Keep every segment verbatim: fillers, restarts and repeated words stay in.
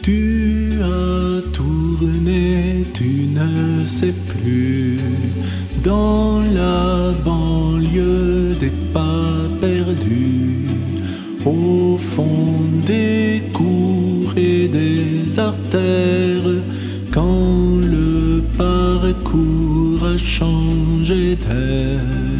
Tu as tourné, tu ne sais plus, dans la banlieue des pas perdus, au fond des cours et des artères, quand le parcours a changé d'air.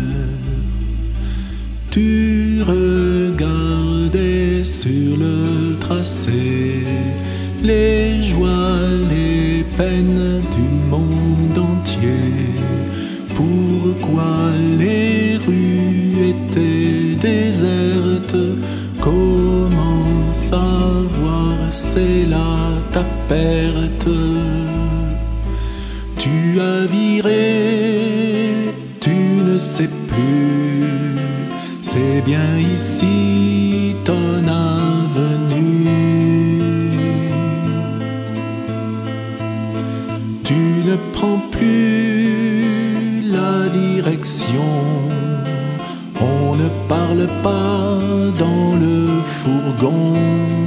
Tu regardais sur le tracé les joies, les peines du monde entier. Pourquoi les rues étaient désertes? Comment savoir, c'est là ta perte. Tu as viré, tu ne sais plus, c'est bien ici ton avenue. Tu ne prends plus la direction, on ne parle pas dans le fourgon.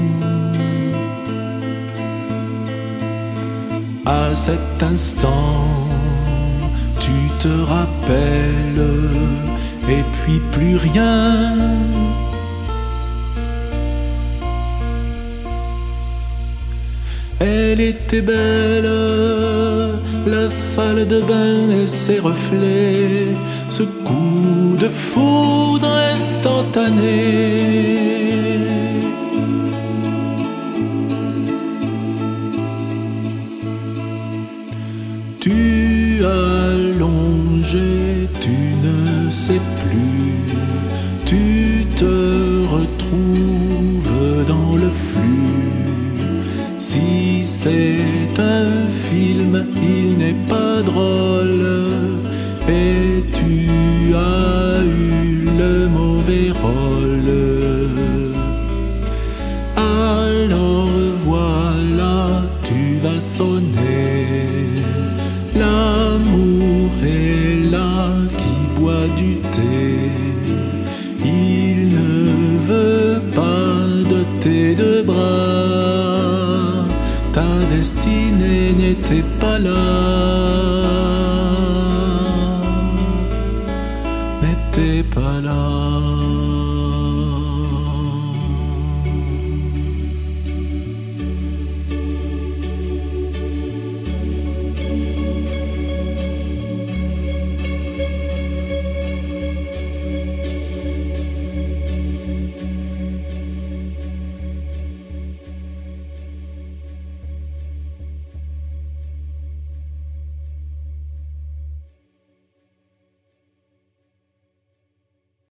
À cet instant, tu te rappelles, et puis plus rien. Elle était belle, la salle de bain et ses reflets, ce coup de foudre instantané. Tu as longé, tu ne sais plus, tu te retrouves dans le flux. Si c'est un film, il n'est pas drôle, et tu as eu le mauvais rôle. Alors voilà, tu vas sonner. L'amour est là qui boit du thé. Il ne veut pas de tes deux bras. Ta destinée n'était pas là, n'était pas là.